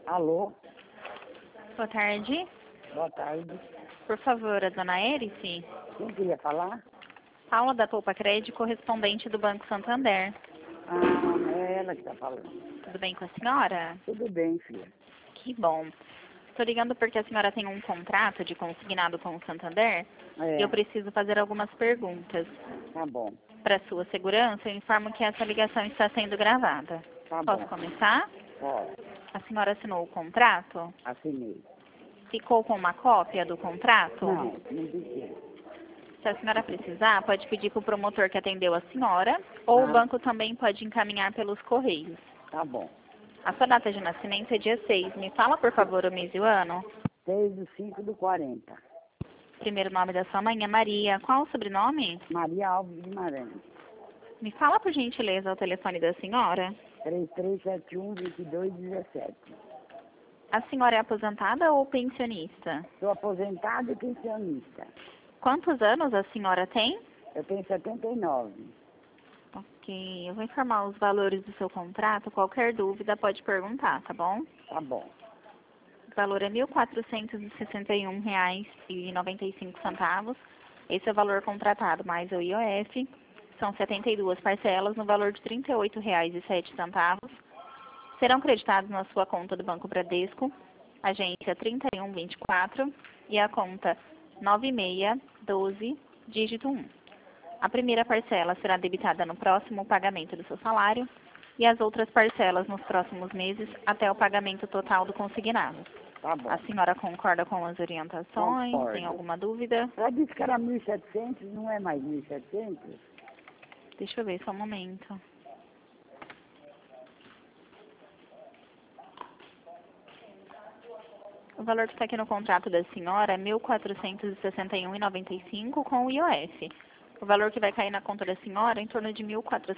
Alô, Boa tarde. boa tarde. Por favor, a dona Erice? Quem queria falar? Paula da Poupa Crédito, correspondente do Banco Santander. Ah, é ela que está falando. Tudo bem com a senhora? Tudo bem, filha. Que bom. Estou ligando porque a senhora tem um contrato de consignado com o Santander e eu preciso fazer algumas perguntas. Tá bom, Para sua segurança, eu informo que essa ligação está sendo gravada. tá Posso bom. começar? Pode, A senhora assinou o contrato? assinei. Ficou com uma cópia do contrato? Não fiquei. Se a senhora precisar, pode pedir para o promotor que atendeu a senhora, ou o banco também pode encaminhar pelos correios. Tá bom. A sua data de nascimento é dia 6. Me fala, por favor, o mês e o ano. 6/5/40. Primeiro nome da sua mãe é Maria. Qual o sobrenome? Maria Alves Guimarães. Me fala, por gentileza, o telefone da senhora. 3371-2217. A senhora é aposentada ou pensionista? Sou aposentada e pensionista. Quantos anos a senhora tem? Eu tenho 79. Ok, eu vou informar os valores do seu contrato. Qualquer dúvida pode perguntar, tá bom? Tá bom. O valor é R$ 1.461,95. Esse é o valor contratado mais o IOF. São 72 parcelas no valor de R$ 38,07. Serão creditados na sua conta do Banco Bradesco, agência 3124 e a conta 9612, dígito 1. A primeira parcela será debitada no próximo pagamento do seu salário e as outras parcelas nos próximos meses até o pagamento total do consignado. Tá bom. A senhora concorda com as orientações? Concordo. Tem alguma dúvida? Ela disse que era 1.700, não é mais 1.700? Deixa eu ver só um momento. O valor que está aqui no contrato da senhora é R$ 1.461,95 com o IOF. O valor que vai cair na conta da senhora é em torno de R$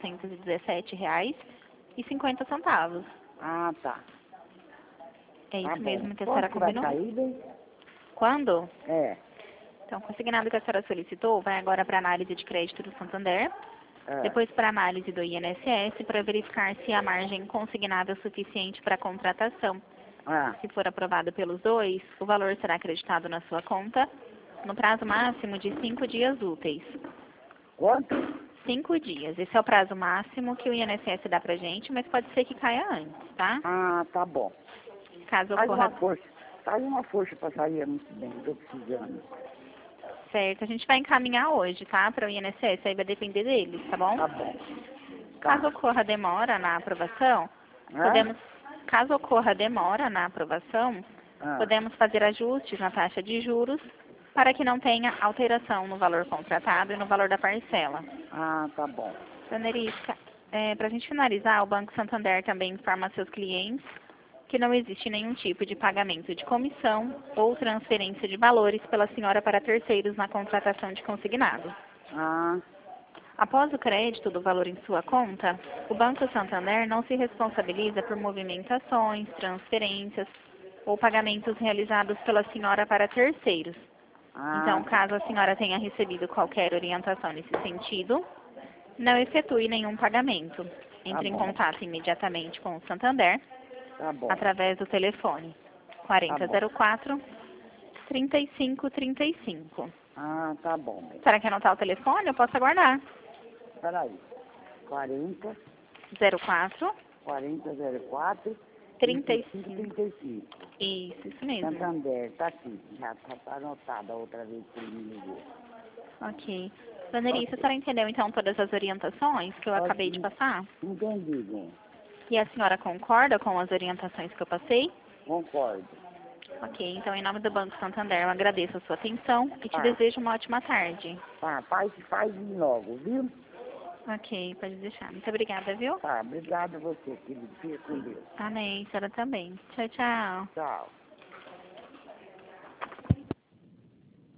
1.417,50. Ah, tá. É isso Tá bom. mesmo que a Quando senhora que vai combinou? sair, bem? Quando? É. Então, o consignado que a senhora solicitou vai agora para a análise de crédito do Santander, É. depois para a análise do INSS, para verificar se a margem consignada é suficiente para a contratação. Ah, Se for aprovado pelos dois, o valor será acreditado na sua conta no prazo máximo de 5 dias úteis. quanto? 5 dias. Esse é o prazo máximo que o INSS dá pra gente, mas pode ser que caia antes, tá? Ah, tá bom. Caso Faz ocorra uma força. Faz uma força para sair muito bem, estou precisando. certo, a gente vai encaminhar hoje, tá? Para o INSS, aí vai depender deles, tá bom? Tá bom. Caso ocorra demora na aprovação, Hã? caso ocorra demora na aprovação, Ah, podemos fazer ajustes na taxa de juros para que não tenha alteração no valor contratado e no valor da parcela. tá bom. Dona Erisca, para a gente finalizar, o Banco Santander também informa a seus clientes que não existe nenhum tipo de pagamento de comissão ou transferência de valores pela senhora para terceiros na contratação de consignado. Ah, Após o crédito do valor em sua conta, o Banco Santander não se responsabiliza por movimentações, transferências ou pagamentos realizados pela senhora para terceiros. Então, caso a senhora tenha recebido qualquer orientação nesse sentido, não efetue nenhum pagamento. Entre em bom. contato imediatamente com o Santander tá bom. através do telefone 4004-3535. Ah, tá bom. Bem. Será que anotar o telefone? Eu posso aguardar. Peraí. 40, 04 4004, 35. 35. Isso mesmo. Santander, tá aqui. Já tá anotada a outra vez que ele me ligou. Ok. Dona Elisa, a senhora entendeu então todas as orientações que eu acabei de passar? Entendi, bem. E a senhora concorda com as orientações que eu passei? Concordo. Ok, então em nome do Banco Santander eu agradeço a sua atenção e te Tá. desejo uma ótima tarde. Tá, faz logo, viu? Ok, pode deixar. Muito obrigada, viu? Tá, obrigado a você, querido. Fica com Deus. Amém, a senhora também. Tchau, tchau. Tchau.